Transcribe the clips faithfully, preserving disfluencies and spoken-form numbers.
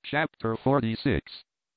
Chapter forty-six.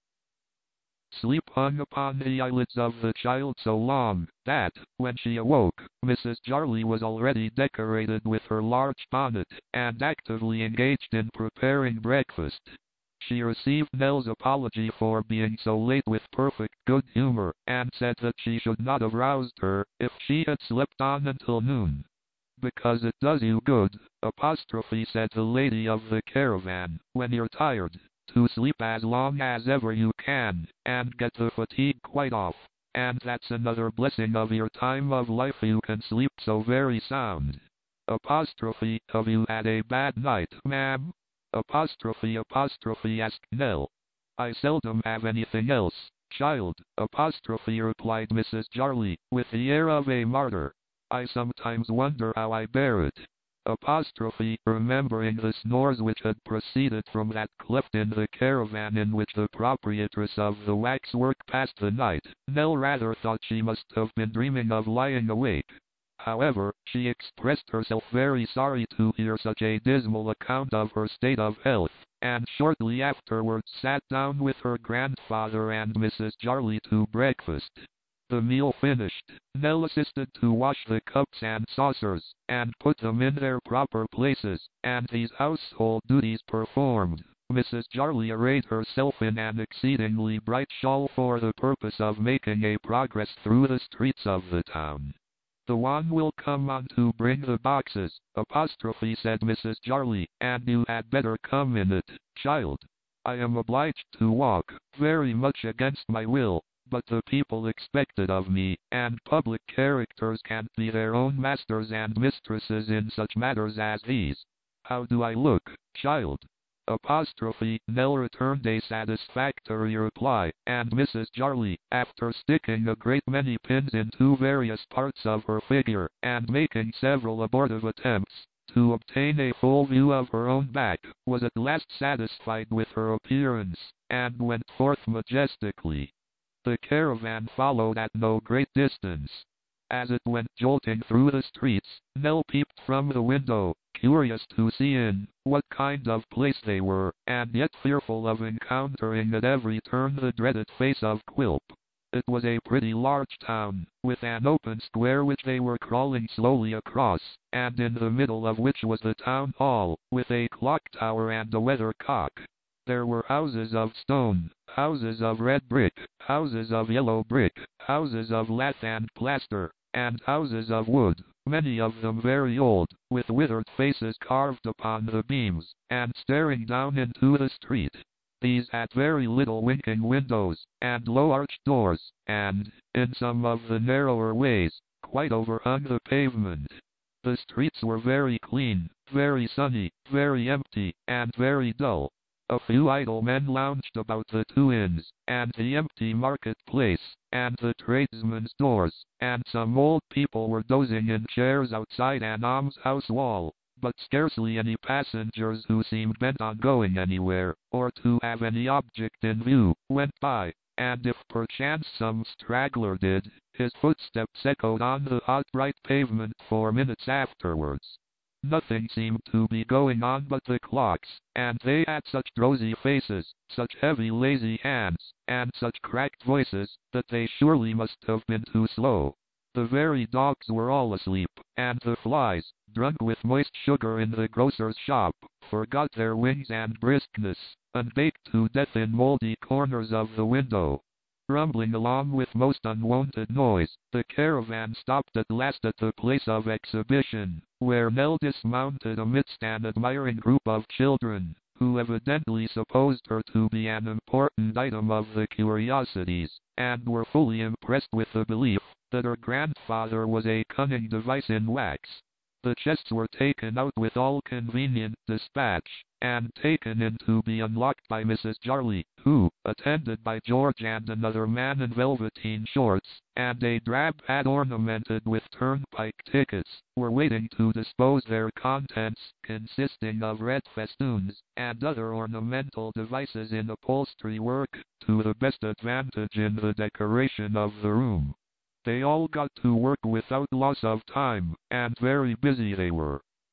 Sleep hung upon the eyelids of the child so long, that, when she awoke, Missus Jarley was already decorated with her large bonnet, and actively engaged in preparing breakfast. She received Nell's apology for being so late with perfect good humor, and said that she should not have roused her, if she had slept on until noon. "Because it does you good," apostrophe said the lady of the caravan, "when you're tired, to sleep as long as ever you can, and get the fatigue quite off. And that's another blessing of your time of life, you can sleep so very sound." Apostrophe, have you had a bad night, ma'am? Apostrophe apostrophe asked Nell. "I seldom have anything else, child," apostrophe replied Missus Jarley, with the air of a martyr. "I sometimes wonder how I bear it." Apostrophe, remembering the snores which had proceeded from that cleft in the caravan in which the proprietress of the waxwork passed the night, Nell rather thought she must have been dreaming of lying awake. However, she expressed herself very sorry to hear such a dismal account of her state of health, and shortly afterwards sat down with her grandfather and Missus Jarley to breakfast. The meal finished, Nell assisted to wash the cups and saucers, and put them in their proper places, and these household duties performed, Missus Jarley arrayed herself in an exceedingly bright shawl for the purpose of making a progress through the streets of the town. "The one will come on to bring the boxes," apostrophe said Missus Jarley, "and you had better come in it, child. I am obliged to walk, very much against my will, but the people expect it of me, and public characters can't be their own masters and mistresses in such matters as these. How do I look, child?" Apostrophe, Nell returned a satisfactory reply, and Missus Jarley, after sticking a great many pins into various parts of her figure, and making several abortive attempts to obtain a full view of her own back, was at last satisfied with her appearance, and went forth majestically. The caravan followed at no great distance. As it went jolting through the streets, Nell peeped from the window, curious to see in what kind of place they were, and yet fearful of encountering at every turn the dreaded face of Quilp. It was a pretty large town, with an open square which they were crawling slowly across, and in the middle of which was the town hall, with a clock tower and a weathercock. There were houses of stone, houses of red brick, houses of yellow brick, houses of lath and plaster, and houses of wood, many of them very old, with withered faces carved upon the beams, and staring down into the street. These had very little winking windows, and low arched doors, and, in some of the narrower ways, quite overhung the pavement. The streets were very clean, very sunny, very empty, and very dull. A few idle men lounged about the two inns, and the empty market-place, and the tradesmen's doors, and some old people were dozing in chairs outside an almshouse wall, but scarcely any passengers who seemed bent on going anywhere, or to have any object in view, went by, and if perchance some straggler did, his footsteps echoed on the hot bright pavement for minutes afterwards. Nothing seemed to be going on but the clocks, and they had such drowsy faces, such heavy lazy hands, and such cracked voices, that they surely must have been too slow. The very dogs were all asleep, and the flies, drunk with moist sugar in the grocer's shop, forgot their wings and briskness, and baked to death in mouldy corners of the window. Rumbling along with most unwonted noise, the caravan stopped at last at the place of exhibition, where Nell dismounted amidst an admiring group of children, who evidently supposed her to be an important item of the curiosities, and were fully impressed with the belief that her grandfather was a cunning device in wax. The chests were taken out with all convenient dispatch, and taken in to be unlocked by Missus Jarley, who, attended by George and another man in velveteen shorts, and a drab hat ornamented with turnpike tickets, were waiting to dispose their contents, consisting of red festoons, and other ornamental devices in upholstery work, to the best advantage in the decoration of the room. They all got to work without loss of time, and very busy they were.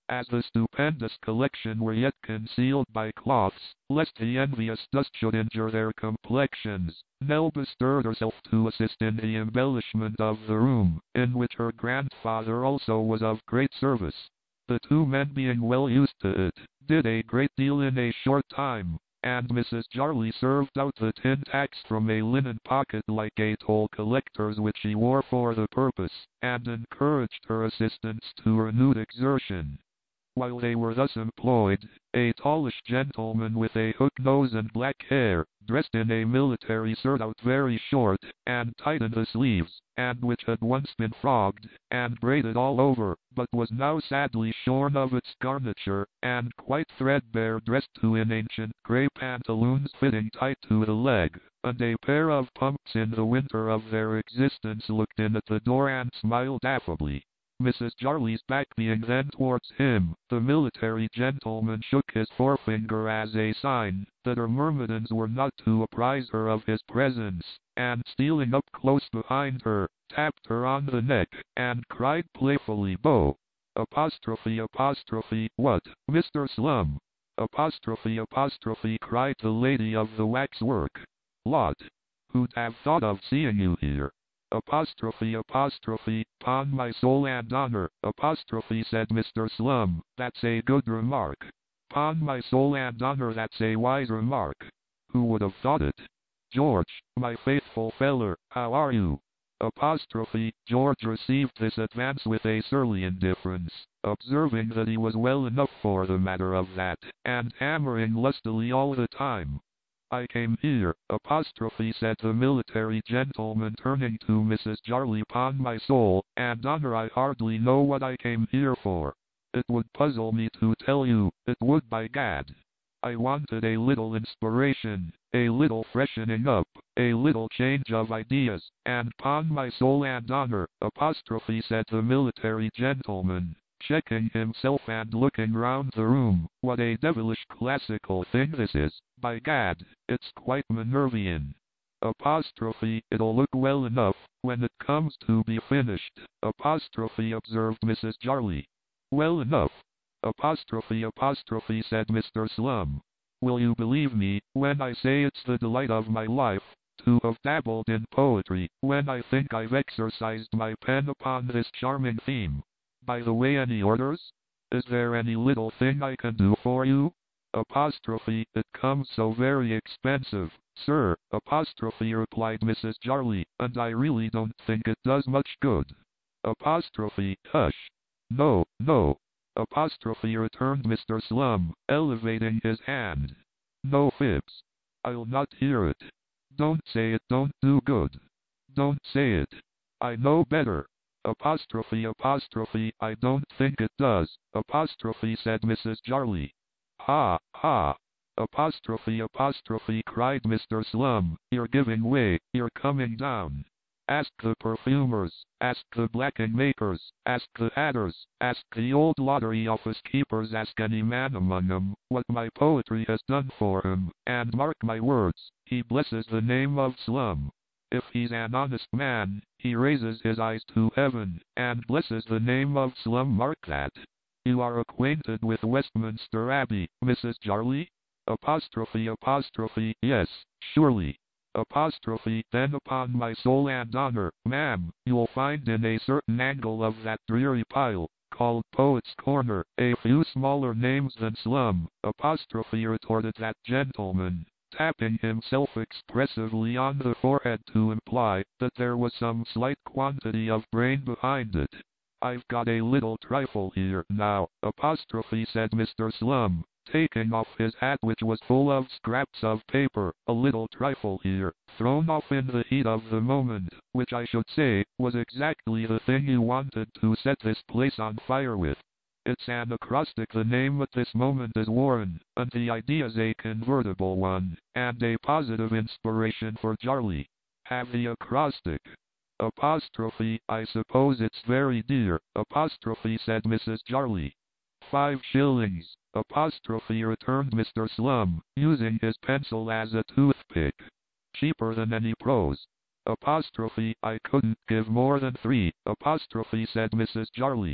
as the stupendous collection were yet concealed by cloths, lest the envious dust should injure their complexions. Nell bestirred herself to assist in the embellishment of the room, in which her grandfather also was of great service. The two men, being well used to it, did a great deal in a short time, and Missus Jarley served out the tin tacks from a linen pocket like a toll collector's, which she wore for the purpose, and encouraged her assistants to renewed exertion. While they were thus employed, a tallish gentleman with a hook nose and black hair, dressed in a military surtout very short, and tight in the sleeves, and which had once been frogged, and braided all over, but was now sadly shorn of its garniture, and quite threadbare, dressed too in ancient grey pantaloons fitting tight to the leg, and a pair of pumps in the winter of their existence, looked in at the door and smiled affably. Missus Jarley's back being then towards him, the military gentleman shook his forefinger as a sign that her myrmidons were not to apprise her of his presence, and stealing up close behind her, tapped her on the neck, and cried playfully, "Bo! Apostrophe, apostrophe, what, Mister Slum?" Apostrophe, apostrophe, cried the lady of the waxwork. "Lot! Who'd have thought of seeing you here?" Apostrophe, apostrophe, "'Pon my soul and honor," apostrophe, said Mister Slum, "that's a good remark. 'Pon my soul and honor, that's a wise remark. Who would have thought it? George, my faithful feller, how are you?" Apostrophe, George received this advance with a surly indifference, observing that he was well enough for the matter of that, and hammering lustily all the time. "I came here," apostrophe, said the military gentleman, turning to Missus Jarley, "'pon my soul and honor, I hardly know what I came here for. It would puzzle me to tell you, it would, by gad. I wanted a little inspiration, a little freshening up, a little change of ideas, and 'pon my soul and honor," apostrophe, said the military gentleman, checking himself and looking round the room, "what a devilish classical thing this is, by gad, it's quite Minervian." Apostrophe, "It'll look well enough, when it comes to be finished," apostrophe, observed Missus Jarley. "Well enough?" Apostrophe, apostrophe, said Mister Slum. "Will you believe me, when I say it's the delight of my life to have dabbled in poetry, when I think I've exercised my pen upon this charming theme? By the way, any orders? Is there any little thing I can do for you?" Apostrophe, "It comes so very expensive, sir," apostrophe, replied Missus Jarley, "and I really don't think it does much good." Apostrophe, "Hush! No, no," apostrophe, returned Mister Slum, elevating his hand. "No fibs. I'll not hear it. Don't say it don't do good. Don't say it. I know better." Apostrophe, apostrophe, "I don't think it does," apostrophe, said Missus Jarley. "Ha, ha!" Apostrophe, apostrophe, cried Mister Slum, "You're giving way, you're coming down. Ask the perfumers, ask the blacking makers, ask the hatters, ask the old lottery office keepers, ask any man among 'em, what my poetry has done for him, and mark my words, he blesses the name of Slum. If he's an honest man, he raises his eyes to heaven, and blesses the name of Slum, mark that. You are acquainted with Westminster Abbey, Missus Jarley?" Apostrophe, apostrophe, "Yes, surely." Apostrophe, "Then upon my soul and honor, ma'am, you'll find in a certain angle of that dreary pile, called Poet's Corner, a few smaller names than Slum," apostrophe, retorted that gentleman, tapping himself expressively on the forehead to imply that there was some slight quantity of brain behind it. "I've got a little trifle here, now," apostrophe, said Mister Slum, taking off his hat, which was full of scraps of paper, "a little trifle here, thrown off in the heat of the moment, which I should say was exactly the thing you wanted to set this place on fire with. It's an acrostic. The name at this moment is Warren, and the idea's a convertible one, and a positive inspiration for Jarley. Have the acrostic." Apostrophe, "I suppose it's very dear," apostrophe, said Missus Jarley. "Five shillings," apostrophe, returned Mister Slum, using his pencil as a toothpick. "Cheaper than any prose." Apostrophe, "I couldn't give more than three," apostrophe, said Missus Jarley.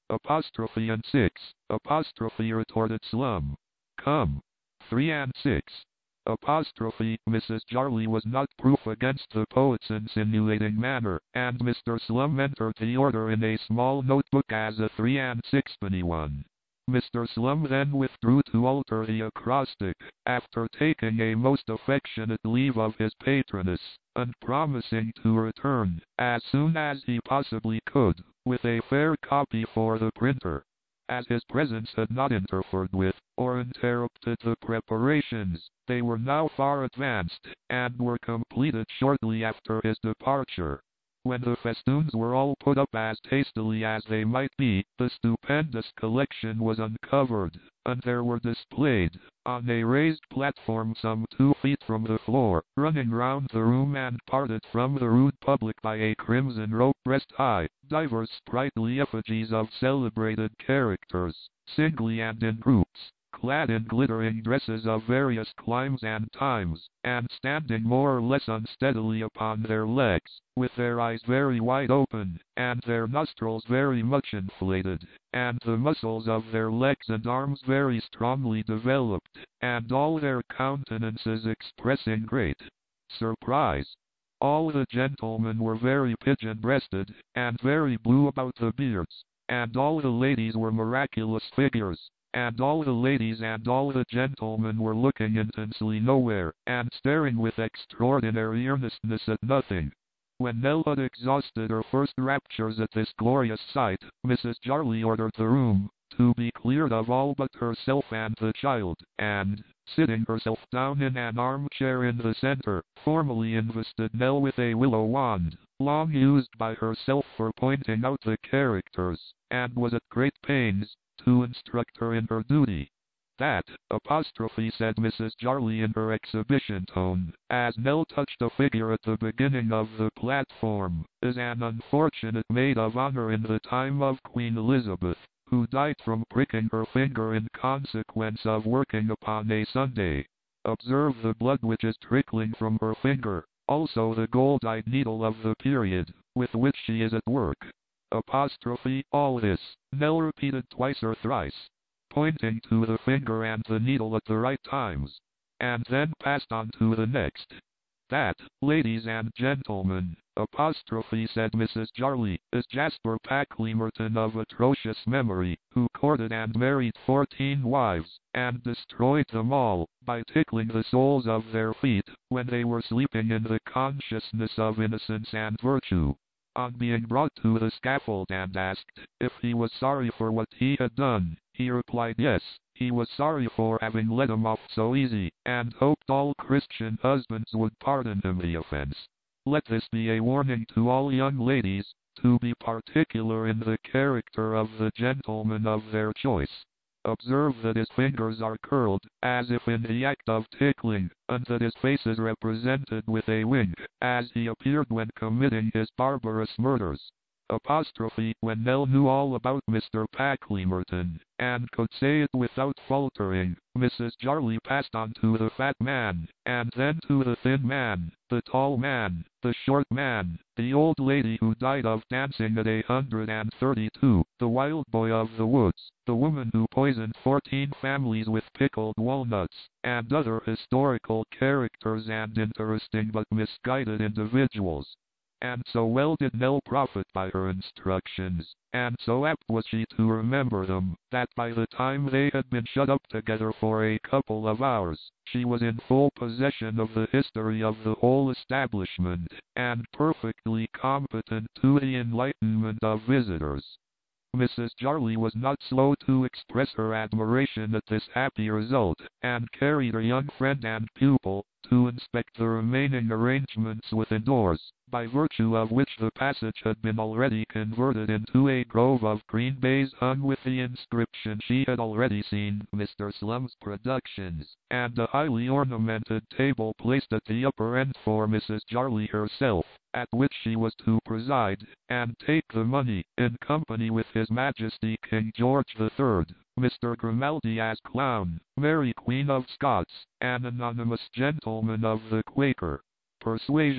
apostrophe and six, apostrophe retorted Slum. Come. Three and six. Apostrophe, Missus Jarley was not proof against the poet's insinuating manner, and Mister Slum entered the order in a small notebook as a three and sixpenny one. Mister Slum then withdrew to alter the acrostic, after taking a most affectionate leave of his patroness, and promising to return, as soon as he possibly could, with a fair copy for the printer. As his presence had not interfered with, or interrupted the preparations, they were now far advanced, and were completed shortly after his departure. When the festoons were all put up as tastily as they might be, the stupendous collection was uncovered, and there were displayed, on a raised platform some two feet from the floor, running round the room and parted from the rude public by a crimson rope breast high, divers sprightly effigies of celebrated characters, singly and in groups, clad in glittering dresses of various climes and times, and standing more or less unsteadily upon their legs, with their eyes very wide open, and their nostrils very much inflated, and the muscles of their legs and arms very strongly developed, and all their countenances expressing great surprise. All the gentlemen were very pigeon-breasted, and very blue about the beards, and all the ladies were miraculous figures, and all the ladies and all the gentlemen were looking intensely nowhere, and staring with extraordinary earnestness at nothing. When Nell had exhausted her first raptures at this glorious sight, Missus Jarley ordered the room to be cleared of all but herself and the child, and, sitting herself down in an armchair in the center, formally invested Nell with a willow wand, long used by herself for pointing out the characters, and was at great pains to instruct her in her duty. That, apostrophe, said Missus Jarley in her exhibition tone, as Nell touched a figure at the beginning of the platform, is an unfortunate maid of honor in the time of Queen Elizabeth, who died from pricking her finger in consequence of working upon a Sunday. Observe the blood which is trickling from her finger, also the gold-eyed needle of the period, with which she is at work. Apostrophe, all this, Nell repeated twice or thrice, pointing to the finger and the needle at the right times, and then passed on to the next. That, ladies and gentlemen, apostrophe, said Missus Jarley, is Jasper Packlemerton of atrocious memory, who courted and married fourteen wives, and destroyed them all, by tickling the soles of their feet, when they were sleeping in the consciousness of innocence and virtue. On being brought to the scaffold and asked if he was sorry for what he had done, he replied yes, he was sorry for having let him off so easy, and hoped all Christian husbands would pardon him the offense. Let this be a warning to all young ladies, to be particular in the character of the gentleman of their choice. Observe that his fingers are curled, as if in the act of tickling, and that his face is represented with a wink, as he appeared when committing his barbarous murders. Apostrophe, when Nell knew all about Mister Packlemerton, and could say it without faltering, Missus Jarley passed on to the fat man, and then to the thin man, the tall man, the short man, the old lady who died of dancing at a hundred and thirty-two, the wild boy of the woods, the woman who poisoned fourteen families with pickled walnuts, and other historical characters and interesting but misguided individuals. And so well did Nell profit by her instructions, and so apt was she to remember them, that by the time they had been shut up together for a couple of hours, she was in full possession of the history of the whole establishment, and perfectly competent to the enlightenment of visitors. Missus Jarley was not slow to express her admiration at this happy result, and carried her young friend and pupil to inspect the remaining arrangements within doors, by virtue of which the passage had been already converted into a grove of green baize hung with the inscription she had already seen, Mister Slum's Productions, and a highly ornamented table placed at the upper end for Missus Jarley herself, at which she was to preside, and take the money, in company with His Majesty King George the Third, Mister Grimaldi as clown, Mary Queen of Scots, an anonymous gentleman of the Quaker persuasion,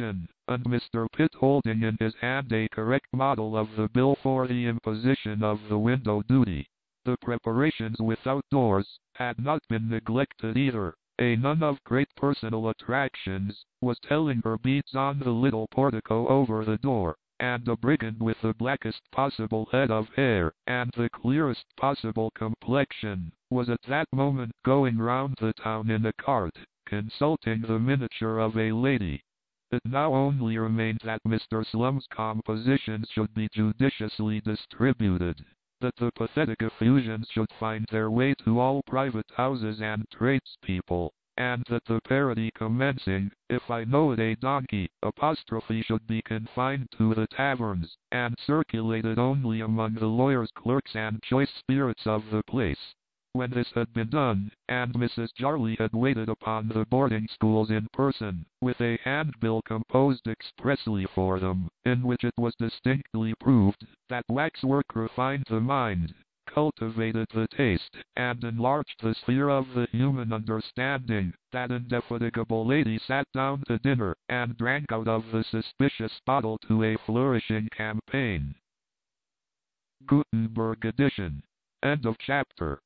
and Mister Pitt holding in his hand a correct model of the bill for the imposition of the window duty. The preparations without doors had not been neglected either. A nun of great personal attractions was telling her beads on the little portico over the door, and a brigand with the blackest possible head of hair and the clearest possible complexion was at that moment going round the town in a cart, consulting the miniature of a lady. It now only remained that Mister Slum's compositions should be judiciously distributed, that the pathetic effusions should find their way to all private houses and tradespeople, and that the parody commencing, "If I knowed a donkey," apostrophe should be confined to the taverns, and circulated only among the lawyers' clerks and choice spirits of the place. When this had been done, and Missus Jarley had waited upon the boarding schools in person, with a handbill composed expressly for them, in which it was distinctly proved that waxwork refined the mind, cultivated the taste, and enlarged the sphere of the human understanding, that indefatigable lady sat down to dinner, and drank out of the suspicious bottle to a flourishing campaign. Gutenberg edition. End of chapter.